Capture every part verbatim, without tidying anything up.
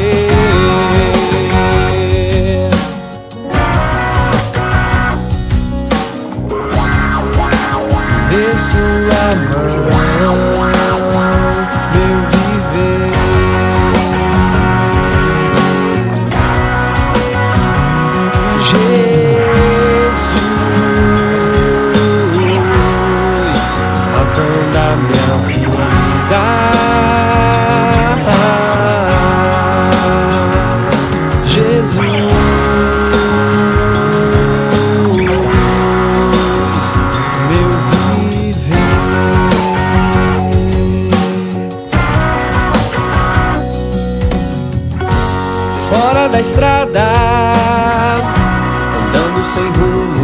Dê sua mão, meu viver. Jesus, razão da minha vida. Jesus, meu viver. Fora da estrada, andando sem rumo,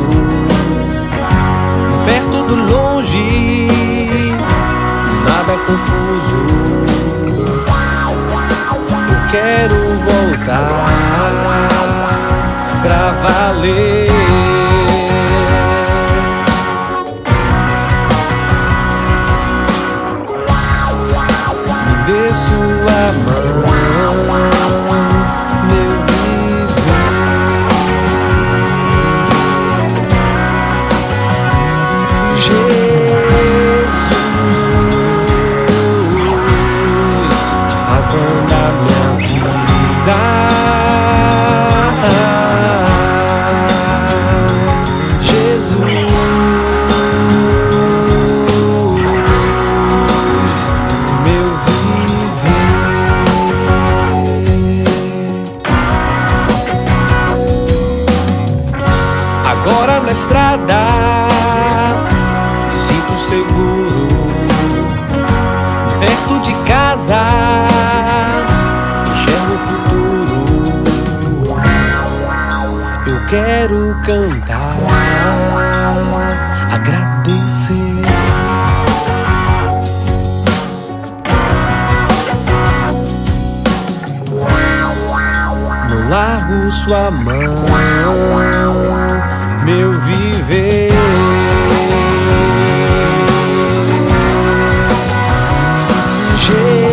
perto do longe, nada confuso. Eu quero voltar pra valer. Me dê sua mão, meu viver. Jesus, razão da minha vida. Jesus, meu viver. Agora na estrada me sinto seguro, perto de casa enxergo o futuro. Eu quero cantar, agradecer. Não largo sua mão, meu viver. Jesus,